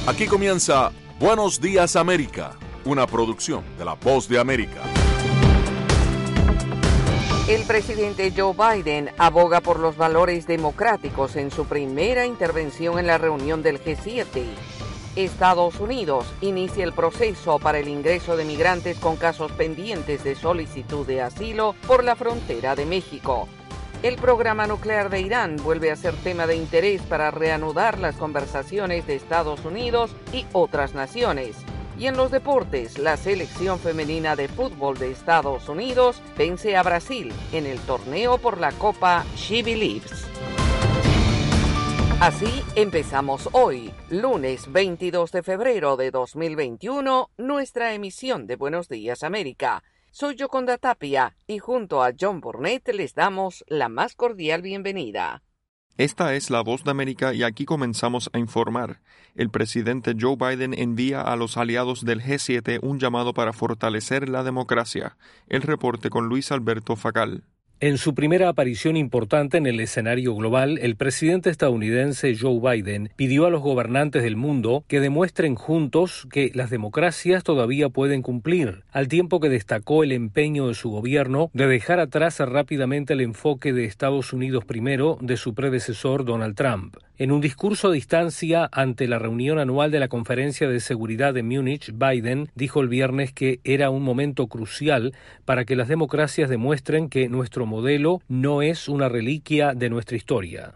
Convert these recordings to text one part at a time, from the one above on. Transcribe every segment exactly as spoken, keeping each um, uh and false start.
Aquí comienza Buenos Días América, una producción de La Voz de América. El presidente Joe Biden aboga por los valores democráticos en su primera intervención en la reunión del G siete. Estados Unidos inicia el proceso para el ingreso de migrantes con casos pendientes de solicitud de asilo por la frontera de México. El programa nuclear de Irán vuelve a ser tema de interés para reanudar las conversaciones de Estados Unidos y otras naciones. Y en los deportes, la selección femenina de fútbol de Estados Unidos vence a Brasil en el torneo por la Copa She Believes. Así empezamos hoy, lunes veintidós de febrero de dos mil veintiuno, nuestra emisión de Buenos Días América. Soy Yoconda Tapia y junto a John Burnett les damos la más cordial bienvenida. Esta es La Voz de América y aquí comenzamos a informar. El presidente Joe Biden envía a los aliados del G siete un llamado para fortalecer la democracia. El reporte con Luis Alberto Facal. En su primera aparición importante en el escenario global, el presidente estadounidense Joe Biden pidió a los gobernantes del mundo que demuestren juntos que las democracias todavía pueden cumplir, al tiempo que destacó el empeño de su gobierno de dejar atrás rápidamente el enfoque de Estados Unidos primero de su predecesor Donald Trump. En un discurso a distancia ante la reunión anual de la Conferencia de Seguridad de Múnich, Biden dijo el viernes que era un momento crucial para que las democracias demuestren que nuestro modelo no es una reliquia de nuestra historia.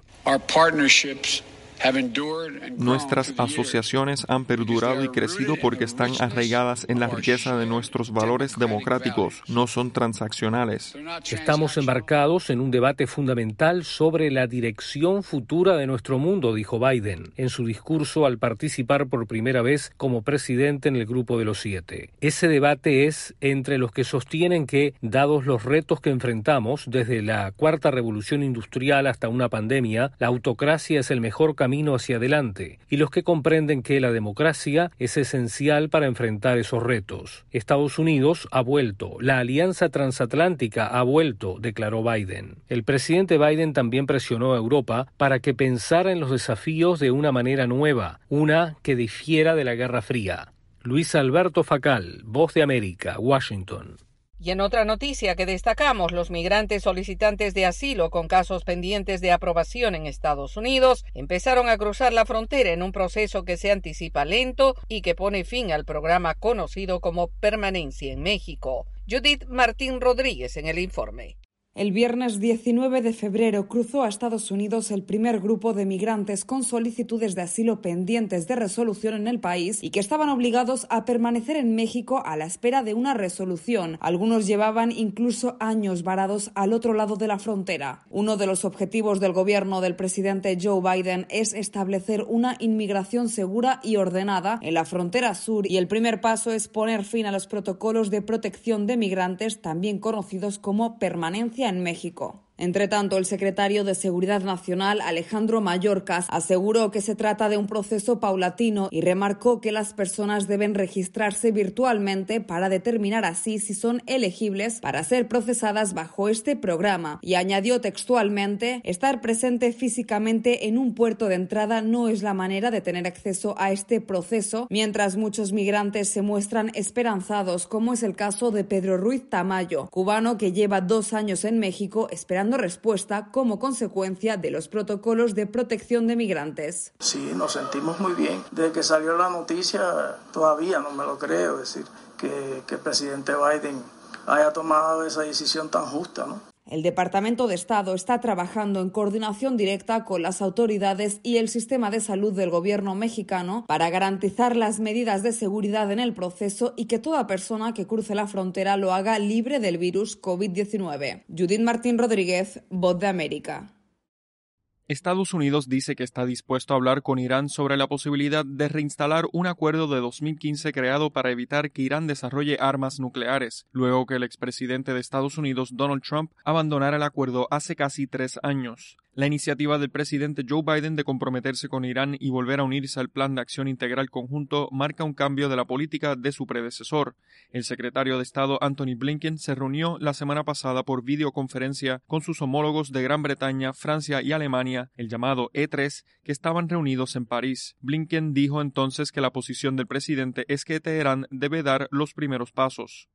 Nuestras asociaciones han perdurado y crecido porque están arraigadas en la riqueza de nuestros valores democráticos, no son transaccionales. Estamos embarcados en un debate fundamental sobre la dirección futura de nuestro mundo, dijo Biden, en su discurso al participar por primera vez como presidente en el Grupo de los Siete. Ese debate es entre los que sostienen que, dados los retos que enfrentamos, desde la cuarta revolución industrial hasta una pandemia, la autocracia es el mejor camino hacia adelante, y los que comprenden que la democracia es esencial para enfrentar esos retos. Estados Unidos ha vuelto, la alianza transatlántica ha vuelto, declaró Biden. El presidente Biden también presionó a Europa para que pensara en los desafíos de una manera nueva, una que difiera de la Guerra Fría. Luis Alberto Facal, Voz de América, Washington. Y en otra noticia que destacamos, los migrantes solicitantes de asilo con casos pendientes de aprobación en Estados Unidos empezaron a cruzar la frontera en un proceso que se anticipa lento y que pone fin al programa conocido como Permanencia en México. Judith Martín Rodríguez en el informe. El viernes diecinueve de febrero cruzó a Estados Unidos el primer grupo de migrantes con solicitudes de asilo pendientes de resolución en el país y que estaban obligados a permanecer en México a la espera de una resolución. Algunos llevaban incluso años varados al otro lado de la frontera. Uno de los objetivos del gobierno del presidente Joe Biden es establecer una inmigración segura y ordenada en la frontera sur, y el primer paso es poner fin a los protocolos de protección de migrantes, también conocidos como permanencia en México. Entre tanto, el secretario de Seguridad Nacional, Alejandro Mayorkas, aseguró que se trata de un proceso paulatino y remarcó que las personas deben registrarse virtualmente para determinar así si son elegibles para ser procesadas bajo este programa. Y añadió textualmente: estar presente físicamente en un puerto de entrada no es la manera de tener acceso a este proceso, mientras muchos migrantes se muestran esperanzados, como es el caso de Pedro Ruiz Tamayo, cubano que lleva dos años en México esperando respuesta como consecuencia de los protocolos de protección de migrantes. Sí, nos sentimos muy bien. Desde que salió la noticia, todavía no me lo creo, es decir, que, que el presidente Biden haya tomado esa decisión tan justa, ¿no? El Departamento de Estado está trabajando en coordinación directa con las autoridades y el sistema de salud del gobierno mexicano para garantizar las medidas de seguridad en el proceso y que toda persona que cruce la frontera lo haga libre del virus COVID diecinueve. Judith Martín Rodríguez, Voz de América. Estados Unidos dice que está dispuesto a hablar con Irán sobre la posibilidad de reinstalar un acuerdo de dos mil quince creado para evitar que Irán desarrolle armas nucleares, luego que el expresidente de Estados Unidos, Donald Trump, abandonara el acuerdo hace casi tres años. La iniciativa del presidente Joe Biden de comprometerse con Irán y volver a unirse al Plan de Acción Integral Conjunto marca un cambio de la política de su predecesor. El secretario de Estado Antony Blinken se reunió la semana pasada por videoconferencia con sus homólogos de Gran Bretaña, Francia y Alemania Ucrania, el llamado E tres, que estaban reunidos en París. Blinken dijo entonces que la posición del presidente es que Teherán debe dar los primeros pasos.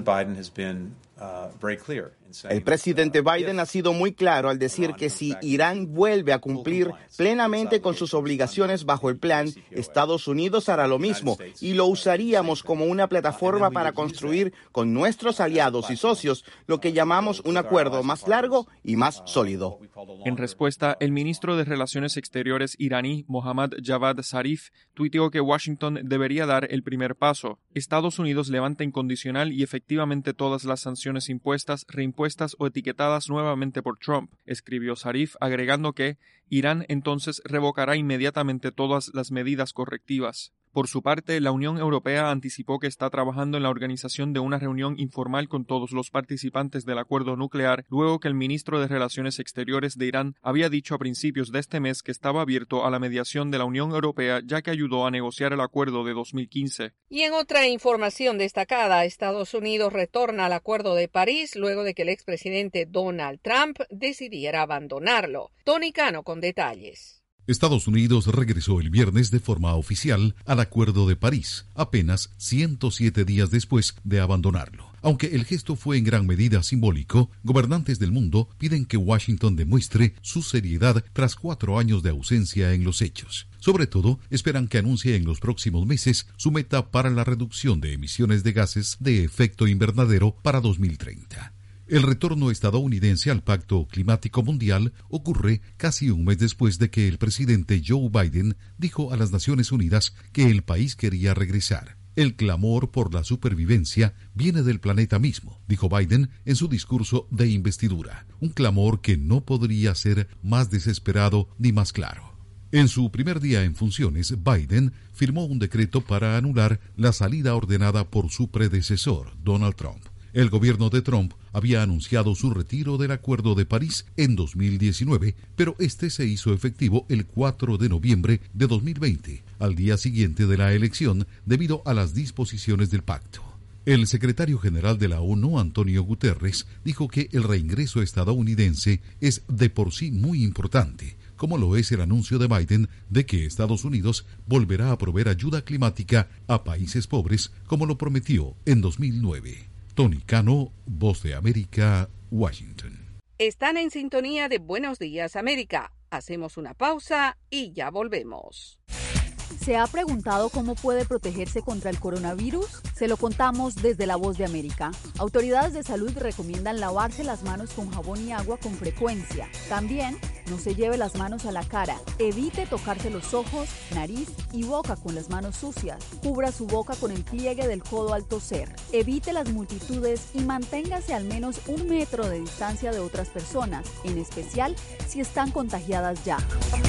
El presidente Biden ha sido muy claro al decir que si Irán vuelve a cumplir plenamente con sus obligaciones bajo el plan, Estados Unidos hará lo mismo y lo usaríamos como una plataforma para construir con nuestros aliados y socios lo que llamamos un acuerdo más largo y más sólido. En respuesta, el ministro de Relaciones Exteriores iraní, Mohammad Javad Zarif, tuiteó que Washington debería dar el primer paso. Estados Unidos levanta incondicional y efectivamente todas las sanciones impuestas, reimpuestas o etiquetadas nuevamente por Trump, escribió Zarif, agregando que Irán entonces revocará inmediatamente todas las medidas correctivas. Por su parte, la Unión Europea anticipó que está trabajando en la organización de una reunión informal con todos los participantes del acuerdo nuclear, luego que el ministro de Relaciones Exteriores de Irán había dicho a principios de este mes que estaba abierto a la mediación de la Unión Europea, ya que ayudó a negociar el acuerdo de dos mil quince. Y en otra información destacada, Estados Unidos retorna al Acuerdo de París luego de que el expresidente Donald Trump decidiera abandonarlo. Tony Cano con detalles. Estados Unidos regresó el viernes de forma oficial al Acuerdo de París, apenas ciento siete días después de abandonarlo. Aunque el gesto fue en gran medida simbólico, gobernantes del mundo piden que Washington demuestre su seriedad tras cuatro años de ausencia en los hechos. Sobre todo, esperan que anuncie en los próximos meses su meta para la reducción de emisiones de gases de efecto invernadero para dos mil treinta. El retorno estadounidense al Pacto Climático Mundial ocurre casi un mes después de que el presidente Joe Biden dijo a las Naciones Unidas que el país quería regresar. El clamor por la supervivencia viene del planeta mismo, dijo Biden en su discurso de investidura, un clamor que no podría ser más desesperado ni más claro. En su primer día en funciones, Biden firmó un decreto para anular la salida ordenada por su predecesor, Donald Trump. El gobierno de Trump había anunciado su retiro del Acuerdo de París en dos mil diecinueve, pero este se hizo efectivo el cuatro de noviembre de dos mil veinte, al día siguiente de la elección, debido a las disposiciones del pacto. El secretario general de la ONU, Antonio Guterres, dijo que el reingreso estadounidense es de por sí muy importante, como lo es el anuncio de Biden de que Estados Unidos volverá a proveer ayuda climática a países pobres, como lo prometió en dos mil nueve. Tony Cano, Voz de América, Washington. Están en sintonía de Buenos Días América. Hacemos una pausa y ya volvemos. ¿Se ha preguntado cómo puede protegerse contra el coronavirus? Se lo contamos desde La Voz de América. Autoridades de salud recomiendan lavarse las manos con jabón y agua con frecuencia. También no se lleve las manos a la cara. Evite tocarse los ojos, nariz y boca con las manos sucias. Cubra su boca con el pliegue del codo al toser. Evite las multitudes y manténgase al menos un metro de distancia de otras personas, en especial si están contagiadas ya.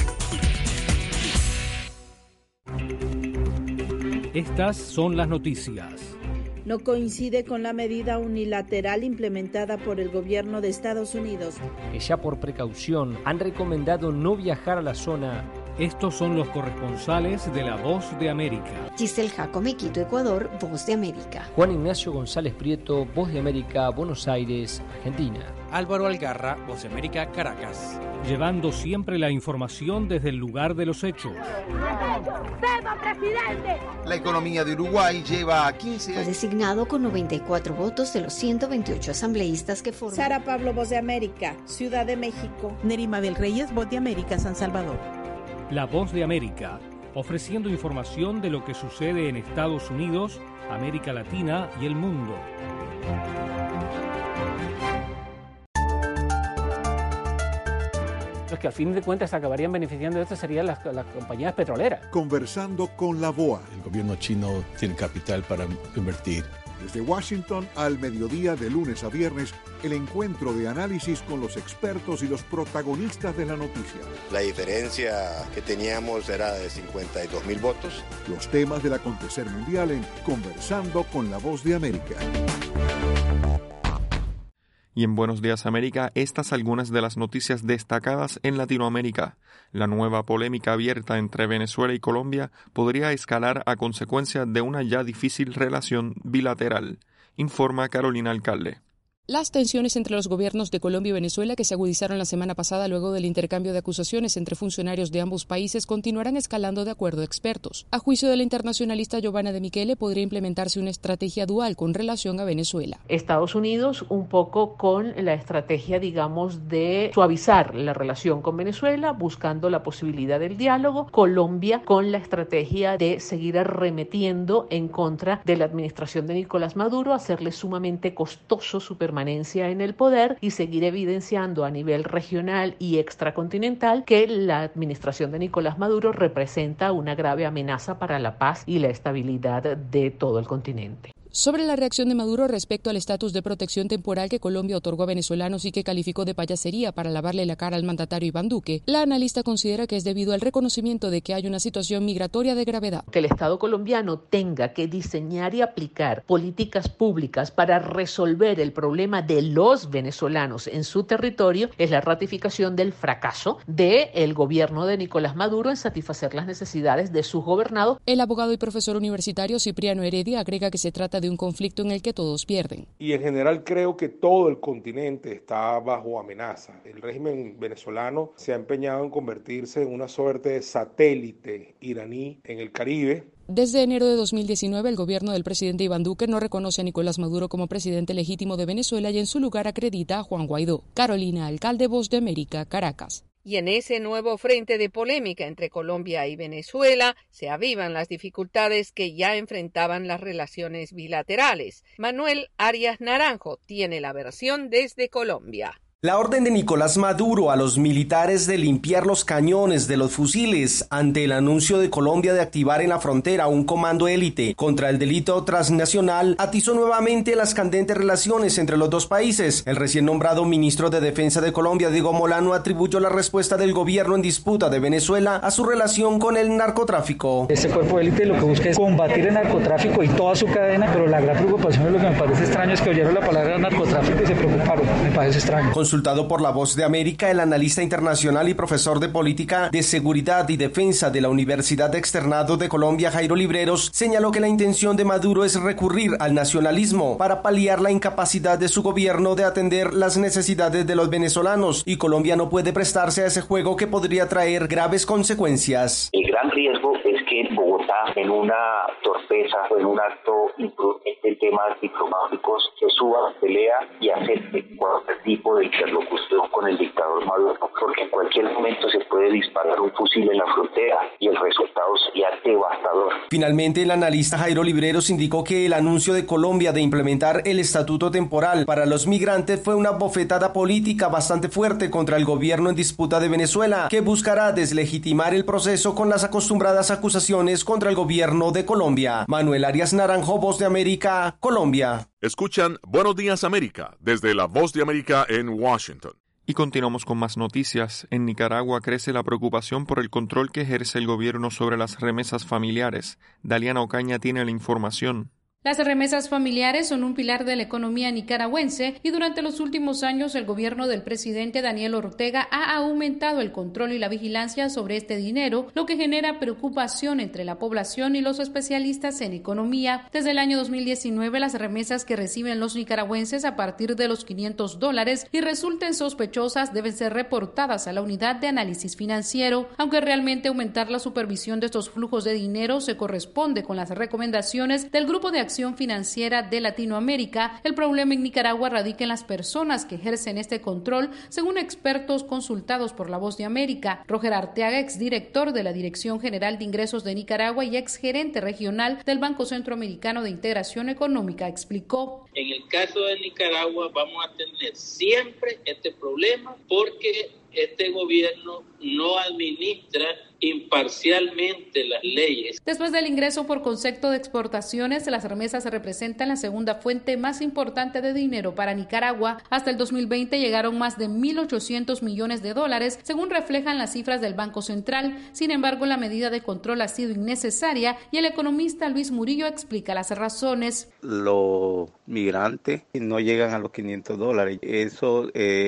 Estas son las noticias. No coincide con la medida unilateral implementada por el gobierno de Estados Unidos, que ya por precaución han recomendado no viajar a la zona. Estos son los corresponsales de La Voz de América. Giselle Jacome, Quito, Ecuador, Voz de América. Juan Ignacio González Prieto, Voz de América, Buenos Aires, Argentina. Álvaro Algarra, Voz de América, Caracas. Llevando siempre la información desde el lugar de los hechos. La economía de Uruguay lleva a quince años. Fue designado con noventa y cuatro votos de los ciento veintiocho asambleístas que forman. Sara Pablo, Voz de América, Ciudad de México. Nerima del Reyes, Voz de América, San Salvador. La Voz de América, ofreciendo información de lo que sucede en Estados Unidos, América Latina y el mundo. Los que al fin de cuentas acabarían beneficiando de esto serían las, las compañías petroleras. Conversando con la B O A. El gobierno chino tiene capital para invertir. Desde Washington al mediodía de lunes a viernes, el encuentro de análisis con los expertos y los protagonistas de la noticia. La diferencia que teníamos era de cincuenta y dos mil votos. Los temas del acontecer mundial en Conversando con la Voz de América. Y en Buenos Días América, estas algunas de las noticias destacadas en Latinoamérica. La nueva polémica abierta entre Venezuela y Colombia podría escalar a consecuencia de una ya difícil relación bilateral, informa Carolina Alcalde. Las tensiones entre los gobiernos de Colombia y Venezuela, que se agudizaron la semana pasada luego del intercambio de acusaciones entre funcionarios de ambos países, continuarán escalando de acuerdo a expertos. A juicio de la internacionalista Giovanna de Michele, podría implementarse una estrategia dual con relación a Venezuela. Estados Unidos un poco con la estrategia, digamos, de suavizar la relación con Venezuela, buscando la posibilidad del diálogo. Colombia con la estrategia de seguir arremetiendo en contra de la administración de Nicolás Maduro, hacerle sumamente costoso su permanencia en el poder y seguir evidenciando a nivel regional y extracontinental que la administración de Nicolás Maduro representa una grave amenaza para la paz y la estabilidad de todo el continente. Sobre la reacción de Maduro respecto al estatus de protección temporal que Colombia otorgó a venezolanos y que calificó de payasería para lavarle la cara al mandatario Iván Duque, la analista considera que es debido al reconocimiento de que hay una situación migratoria de gravedad. Que el Estado colombiano tenga que diseñar y aplicar políticas públicas para resolver el problema de los venezolanos en su territorio es la ratificación del fracaso del gobierno de Nicolás Maduro en satisfacer las necesidades de sus gobernados. El abogado y profesor universitario Cipriano Heredia agrega que se trata de un conflicto en el que todos pierden. Y en general creo que todo el continente está bajo amenaza. El régimen venezolano se ha empeñado en convertirse en una suerte de satélite iraní en el Caribe. Desde enero de dos mil diecinueve, el gobierno del presidente Iván Duque no reconoce a Nicolás Maduro como presidente legítimo de Venezuela y en su lugar acredita a Juan Guaidó. Carolina Alcalde, Voz de América, Caracas. Y en ese nuevo frente de polémica entre Colombia y Venezuela se avivan las dificultades que ya enfrentaban las relaciones bilaterales. Manuel Arias Naranjo tiene la versión desde Colombia. La orden de Nicolás Maduro a los militares de limpiar los cañones de los fusiles ante el anuncio de Colombia de activar en la frontera un comando élite contra el delito transnacional atizó nuevamente las candentes relaciones entre los dos países. El recién nombrado ministro de Defensa de Colombia, Diego Molano, atribuyó la respuesta del gobierno en disputa de Venezuela a su relación con el narcotráfico. Este cuerpo élite lo que busca es combatir el narcotráfico y toda su cadena, pero la gran preocupación es lo que me parece extraño es que oyeron la palabra narcotráfico y se preocuparon. Me parece extraño. Consultado por La Voz de América, el analista internacional y profesor de política de seguridad y defensa de la Universidad Externado de Colombia, Jairo Libreros, señaló que la intención de Maduro es recurrir al nacionalismo para paliar la incapacidad de su gobierno de atender las necesidades de los venezolanos, y Colombia no puede prestarse a ese juego que podría traer graves consecuencias. El gran riesgo es que Bogotá, en una torpeza o en un acto imprudente en temas diplomáticos, se suba a la pelea y acepte cualquier tipo de interlocución con el dictador Maduro, porque en cualquier momento se puede disparar un fusil en la frontera y el resultado sería devastador. Finalmente, el analista Jairo Libreros indicó que el anuncio de Colombia de implementar el estatuto temporal para los migrantes fue una bofetada política bastante fuerte contra el gobierno en disputa de Venezuela, que buscará deslegitimar el proceso con las acostumbradas acusaciones contra el gobierno de Colombia. Manuel Arias Naranjo, Voz de América, Colombia. Escuchan Buenos Días América desde la Voz de América en Washington. Y continuamos con más noticias. En Nicaragua crece la preocupación por el control que ejerce el gobierno sobre las remesas familiares. Daliana Ocaña tiene la información. Las remesas familiares son un pilar de la economía nicaragüense y durante los últimos años el gobierno del presidente Daniel Ortega ha aumentado el control y la vigilancia sobre este dinero, lo que genera preocupación entre la población y los especialistas en economía. Desde el año dos mil diecinueve, las remesas que reciben los nicaragüenses a partir de los quinientos dólares y resulten sospechosas deben ser reportadas a la unidad de análisis financiero. Aunque realmente aumentar la supervisión de estos flujos de dinero se corresponde con las recomendaciones del Grupo de Acción Financiera de Latinoamérica, el problema en Nicaragua radica en las personas que ejercen este control, según expertos consultados por La Voz de América. Roger Arteaga, exdirector de la Dirección General de Ingresos de Nicaragua y exgerente regional del Banco Centroamericano de Integración Económica, explicó: en el caso de Nicaragua vamos a tener siempre este problema porque este gobierno no administra imparcialmente las leyes. Después del ingreso por concepto de exportaciones, las remesas representan la segunda fuente más importante de dinero para Nicaragua. Hasta el dos mil veinte llegaron más de mil ochocientos millones de dólares, según reflejan las cifras del Banco Central. Sin embargo, la medida de control ha sido innecesaria y el economista Luis Murillo explica las razones. Los migrantes no llegan a los quinientos dólares. Eso eh, fue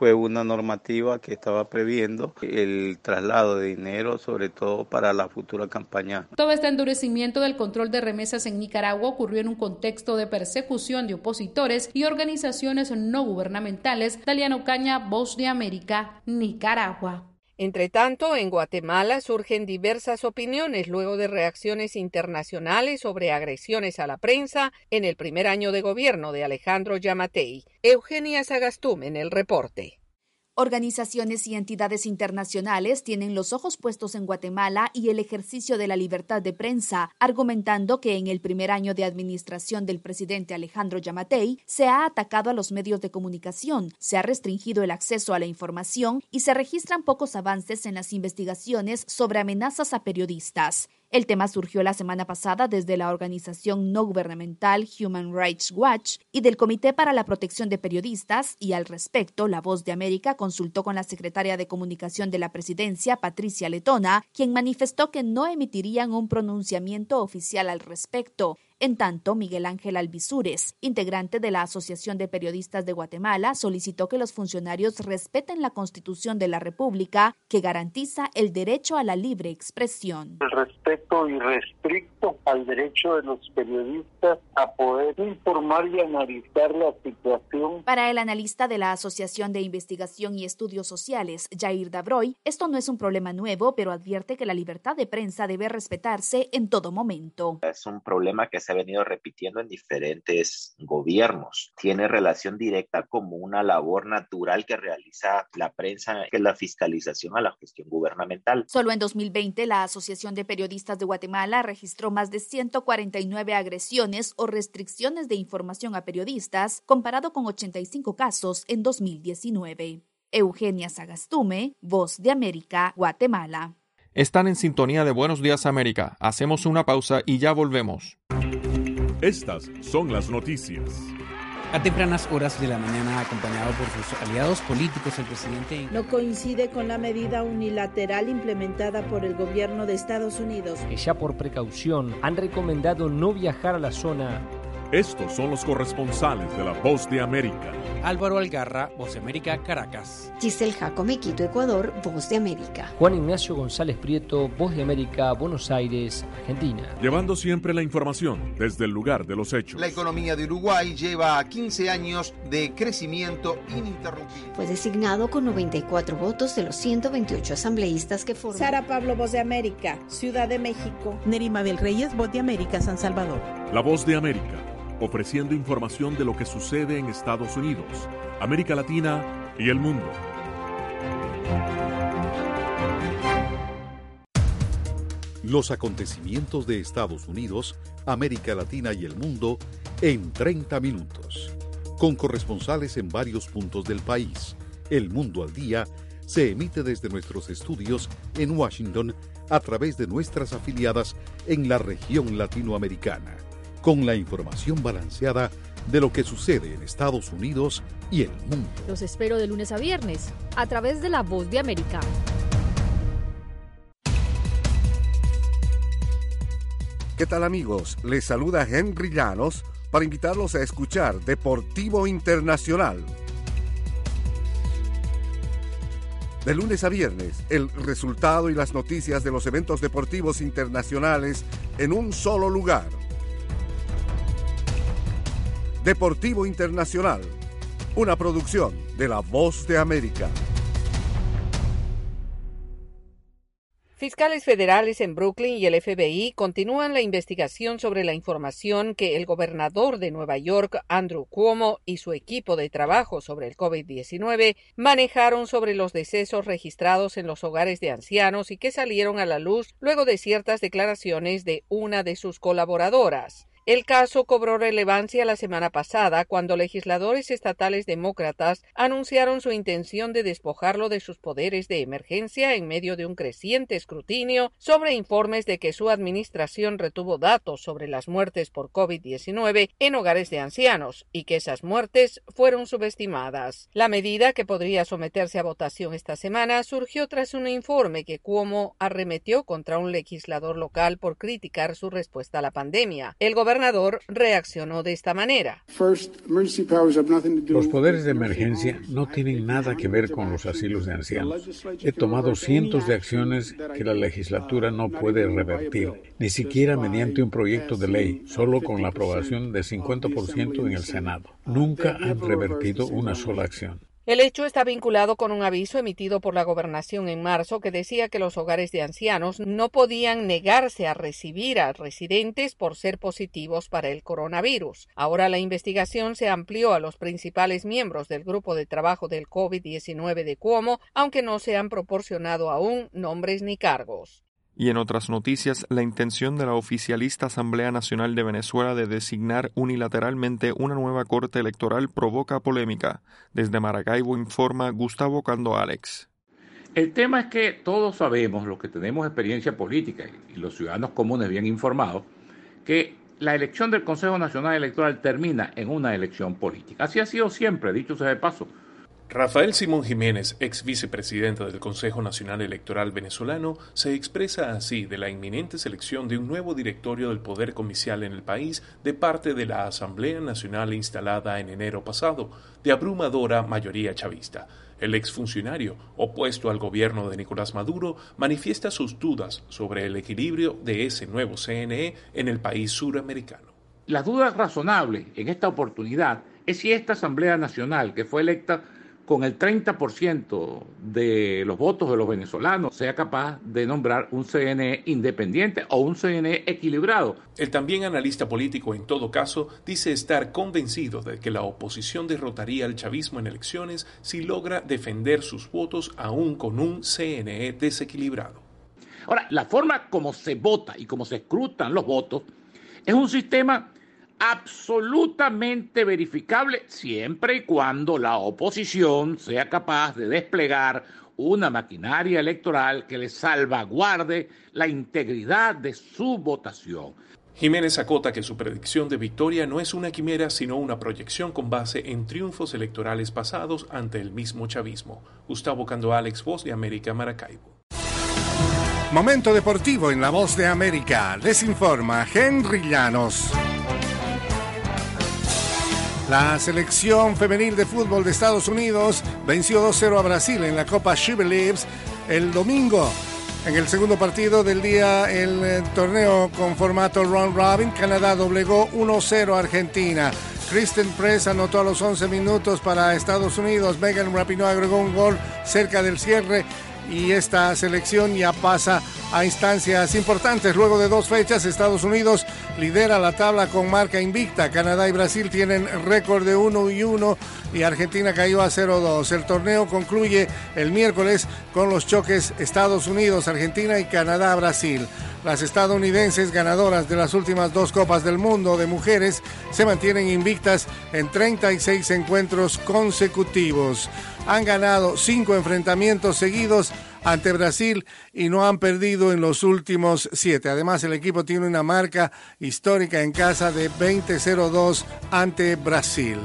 fue una normativa que estaba previendo el traslado de dinero, sobre todo para la futura campaña. Todo este endurecimiento del control de remesas en Nicaragua ocurrió en un contexto de persecución de opositores y organizaciones no gubernamentales. Daliana Ocaña, Voz de América, Nicaragua. Entre tanto, en Guatemala surgen diversas opiniones luego de reacciones internacionales sobre agresiones a la prensa en el primer año de gobierno de Alejandro Yamatei. Eugenia Sagastume en el reporte. Organizaciones y entidades internacionales tienen los ojos puestos en Guatemala y el ejercicio de la libertad de prensa, argumentando que en el primer año de administración del presidente Alejandro Yamatei se ha atacado a los medios de comunicación, se ha restringido el acceso a la información y se registran pocos avances en las investigaciones sobre amenazas a periodistas. El tema surgió la semana pasada desde la organización no gubernamental Human Rights Watch y del Comité para la Protección de Periodistas, y al respecto, La Voz de América consultó con la secretaria de Comunicación de la Presidencia, Patricia Letona, quien manifestó que no emitirían un pronunciamiento oficial al respecto. En tanto, Miguel Ángel Alvisures, integrante de la Asociación de Periodistas de Guatemala, solicitó que los funcionarios respeten la Constitución de la República, que garantiza el derecho a la libre expresión. El respeto irrestricto al derecho de los periodistas a poder informar y analizar la situación. Para el analista de la Asociación de Investigación y Estudios Sociales, Jair Dabroy, esto no es un problema nuevo, pero advierte que la libertad de prensa debe respetarse en todo momento. Es un problema que se ha venido repitiendo en diferentes gobiernos. Tiene relación directa como una labor natural que realiza la prensa, que es la fiscalización a la gestión gubernamental. Solo en dos mil veinte, la Asociación de Periodistas de Guatemala registró más de ciento cuarenta y nueve agresiones o restricciones de información a periodistas, comparado con ochenta y cinco casos en dos mil diecinueve. Eugenia Sagastume, Voz de América, Guatemala. Están en sintonía de Buenos Días América. Hacemos una pausa y ya volvemos. Estas son las noticias. A tempranas horas de la mañana, acompañado por sus aliados políticos, el presidente no coincide con la medida unilateral implementada por el gobierno de Estados Unidos, que ya por precaución han recomendado no viajar a la zona. Estos son los corresponsales de La Voz de América. Álvaro Algarra, Voz de América, Caracas. Giselle Jacome, Quito, Ecuador, Voz de América. Juan Ignacio González Prieto, Voz de América, Buenos Aires, Argentina. Llevando siempre la información desde el lugar de los hechos. La economía de Uruguay lleva quince años de crecimiento ininterrumpido. Fue designado con noventa y cuatro votos de los ciento veintiocho asambleístas que forman. Sara Pablo, Voz de América, Ciudad de México. Neri Mabel Reyes, Voz de América, San Salvador. La Voz de América, ofreciendo información de lo que sucede en Estados Unidos, América Latina y el mundo. Los acontecimientos de Estados Unidos, América Latina y el mundo en treinta minutos. Con corresponsales en varios puntos del país. El Mundo al Día se emite desde nuestros estudios en Washington a través de nuestras afiliadas en la región latinoamericana, con la información balanceada de lo que sucede en Estados Unidos y el mundo. Los espero de lunes a viernes, a través de La Voz de América. ¿Qué tal, amigos? Les saluda Henry Llanos para invitarlos a escuchar Deportivo Internacional. De lunes a viernes, el resultado y las noticias de los eventos deportivos internacionales en un solo lugar. Deportivo Internacional, una producción de La Voz de América. Fiscales federales en Brooklyn y el F B I continúan la investigación sobre la información que el gobernador de Nueva York, Andrew Cuomo, y su equipo de trabajo sobre el COVID diecinueve manejaron sobre los decesos registrados en los hogares de ancianos y que salieron a la luz luego de ciertas declaraciones de una de sus colaboradoras. El caso cobró relevancia la semana pasada cuando legisladores estatales demócratas anunciaron su intención de despojarlo de sus poderes de emergencia en medio de un creciente escrutinio sobre informes de que su administración retuvo datos sobre las muertes por COVID diecinueve en hogares de ancianos y que esas muertes fueron subestimadas. La medida, que podría someterse a votación esta semana, surgió tras un informe que Cuomo arremetió contra un legislador local por criticar su respuesta a la pandemia. El gobernador gobernador reaccionó de esta manera. Los poderes de emergencia no tienen nada que ver con los asilos de ancianos. He tomado cientos de acciones que la legislatura no puede revertir, ni siquiera mediante un proyecto de ley, solo con la aprobación de cincuenta por ciento en el Senado. Nunca han revertido una sola acción. El hecho está vinculado con un aviso emitido por la gobernación en marzo que decía que los hogares de ancianos no podían negarse a recibir a residentes por ser positivos para el coronavirus. Ahora la investigación se amplió a los principales miembros del grupo de trabajo del COVID diecinueve de Cuomo, aunque no se han proporcionado aún nombres ni cargos. Y en otras noticias, la intención de la oficialista Asamblea Nacional de Venezuela de designar unilateralmente una nueva corte electoral provoca polémica. Desde Maracaibo informa Gustavo Cando Alex. El tema es que todos sabemos, los que tenemos experiencia política y los ciudadanos comunes bien informados, que la elección del Consejo Nacional Electoral termina en una elección política. Así ha sido siempre, dicho sea de paso. Rafael Simón Jiménez, ex vicepresidente del Consejo Nacional Electoral venezolano, se expresa así de la inminente selección de un nuevo directorio del poder comicial en el país de parte de la Asamblea Nacional instalada en enero pasado, de abrumadora mayoría chavista. El exfuncionario, opuesto al gobierno de Nicolás Maduro, manifiesta sus dudas sobre el equilibrio de ese nuevo C N E en el país suramericano. Las dudas razonables en esta oportunidad es si esta Asamblea Nacional, que fue electa con el treinta por ciento de los votos de los venezolanos, sea capaz de nombrar un C N E independiente o un C N E equilibrado. El también analista político, en todo caso, dice estar convencido de que la oposición derrotaría al chavismo en elecciones si logra defender sus votos aún con un C N E desequilibrado. Ahora, la forma como se vota y como se escrutan los votos es un sistema absolutamente verificable siempre y cuando la oposición sea capaz de desplegar una maquinaria electoral que le salvaguarde la integridad de su votación. Jiménez acota que su predicción de victoria no es una quimera, sino una proyección con base en triunfos electorales pasados ante el mismo chavismo. Gustavo Cando Alex, Voz de América, Maracaibo. Momento deportivo en La Voz de América. Les informa Henry Llanos. La selección femenil de fútbol de Estados Unidos venció dos cero a Brasil en la Copa She Believes el domingo. En el segundo partido del día, el torneo con formato round robin, Canadá doblegó uno cero a Argentina. Kristen Press anotó a los once minutos para Estados Unidos. Megan Rapinoe agregó un gol cerca del cierre. Y esta selección ya pasa a instancias importantes. Luego de dos fechas, Estados Unidos lidera la tabla con marca invicta. Canadá y Brasil tienen récord de uno y uno y Argentina cayó a cero dos. El torneo concluye el miércoles con los choques Estados Unidos, Argentina y Canadá-Brasil. Las estadounidenses, ganadoras de las últimas dos Copas del Mundo de mujeres, se mantienen invictas en treinta y seis encuentros consecutivos. Han ganado cinco enfrentamientos seguidos ante Brasil y no han perdido en los últimos siete. Además, el equipo tiene una marca histórica en casa de veinte cero dos ante Brasil.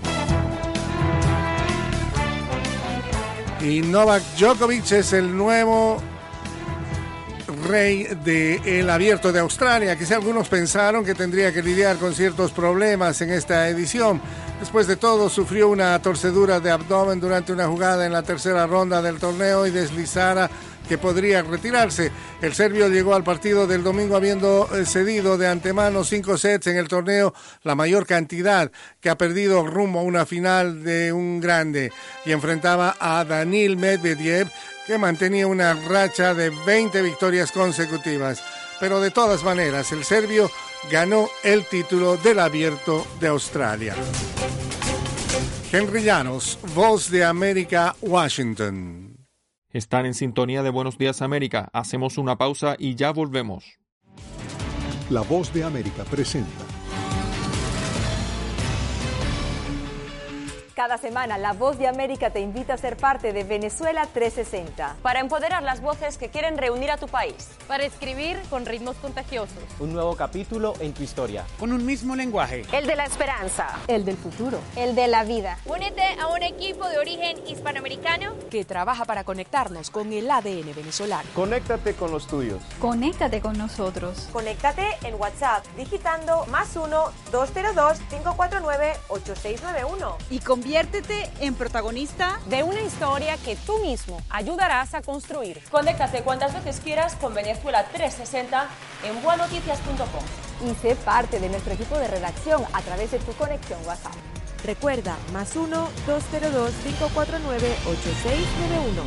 Y Novak Djokovic es el nuevo rey del Abierto de Australia. Quizá algunos pensaron que tendría que lidiar con ciertos problemas en esta edición. Después de todo, sufrió una torcedura de abdomen durante una jugada en la tercera ronda del torneo y deslizara que podría retirarse. El serbio llegó al partido del domingo habiendo cedido de antemano cinco sets en el torneo, la mayor cantidad que ha perdido rumbo a una final de un grande, y enfrentaba a Daniil Medvedev, que mantenía una racha de veinte victorias consecutivas. Pero de todas maneras, el serbio ganó el título del Abierto de Australia. Henry Llanos, Voz de América, Washington. Están en sintonía de Buenos Días América. Hacemos una pausa y ya volvemos. La Voz de América presenta Cada semana, La Voz de América te invita a ser parte de Venezuela trescientos sesenta. Para empoderar las voces que quieren reunir a tu país. Para escribir con ritmos contagiosos. Un nuevo capítulo en tu historia. Con un mismo lenguaje. El de la esperanza. El del futuro. El de la vida. Únete a un equipo de origen hispanoamericano que trabaja para conectarnos con el A D N venezolano. Conéctate con los tuyos. Conéctate con nosotros. Conéctate en WhatsApp digitando más uno dos cero dos cinco cuatro nueve ocho seis nueve uno. Y conviértete en protagonista de una historia que tú mismo ayudarás a construir. Conéctate cuantas veces quieras con Venezuela trescientos sesenta en bua noticias punto com. Y sé parte de nuestro equipo de redacción a través de tu conexión WhatsApp. Recuerda, más uno dos cero dos cinco cuatro nueve ocho seis nueve uno.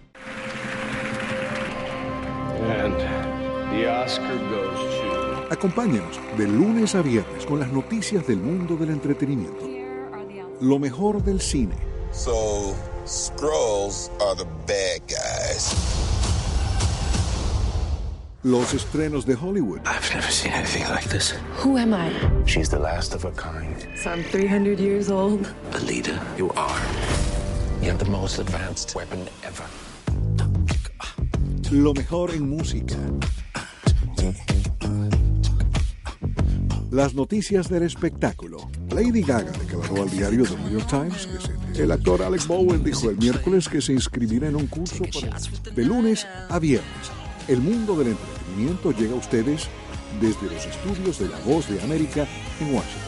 And the Oscar goes to... Acompáñanos de lunes a viernes con las noticias del mundo del entretenimiento. Lo mejor del cine. So, Skrulls are the bad guys. Los estrenos de Hollywood. I've never seen anything like this. Who am I? She's the last of her kind. So I'm three hundred years old. Alita, you are. You have the most advanced weapon ever. Lo mejor en música. Las noticias del espectáculo. Lady Gaga declaró al diario The New York Times que se... El actor Alec Bowen dijo el miércoles que se inscribirá en un curso para... de lunes a viernes. El mundo del entretenimiento llega a ustedes desde los estudios de La Voz de América en Washington.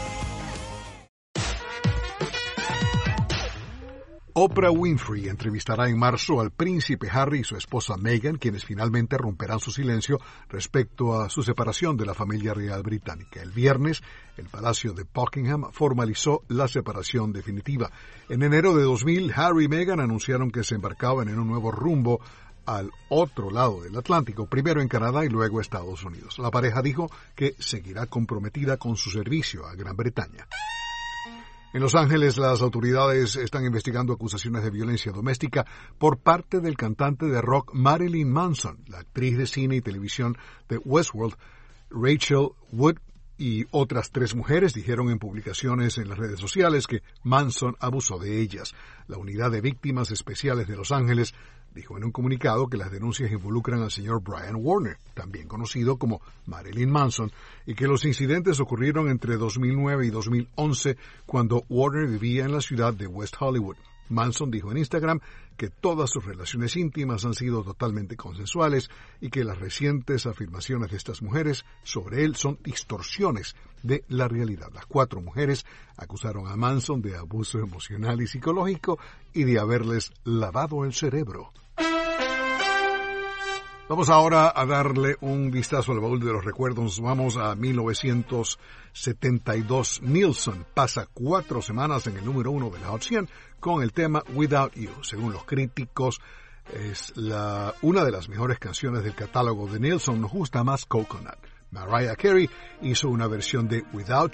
Oprah Winfrey entrevistará en marzo al príncipe Harry y su esposa Meghan, quienes finalmente romperán su silencio respecto a su separación de la familia real británica. El viernes, el Palacio de Buckingham formalizó la separación definitiva. En enero de dos mil, Harry y Meghan anunciaron que se embarcaban en un nuevo rumbo al otro lado del Atlántico, primero en Canadá y luego Estados Unidos. La pareja dijo que seguirá comprometida con su servicio a Gran Bretaña. En Los Ángeles, las autoridades están investigando acusaciones de violencia doméstica por parte del cantante de rock Marilyn Manson. La actriz de cine y televisión de Westworld, Rachel Wood, y otras tres mujeres dijeron en publicaciones en las redes sociales que Manson abusó de ellas. La Unidad de Víctimas Especiales de Los Ángeles dijo en un comunicado que las denuncias involucran al señor Brian Warner, también conocido como Marilyn Manson, y que los incidentes ocurrieron entre dos mil nueve y dos mil once, cuando Warner vivía en la ciudad de West Hollywood. Manson dijo en Instagram que todas sus relaciones íntimas han sido totalmente consensuales y que las recientes afirmaciones de estas mujeres sobre él son distorsiones de la realidad. Las cuatro mujeres acusaron a Manson de abuso emocional y psicológico y de haberles lavado el cerebro. Vamos ahora a darle un vistazo al baúl de los recuerdos. Vamos a mil novecientos setenta y dos. Nilsson pasa cuatro semanas en el número uno de la Hot cien con el tema Without You. Según los críticos, es la, una de las mejores canciones del catálogo de Nilsson. Nos gusta más Coconut. Mariah Carey hizo una versión de Without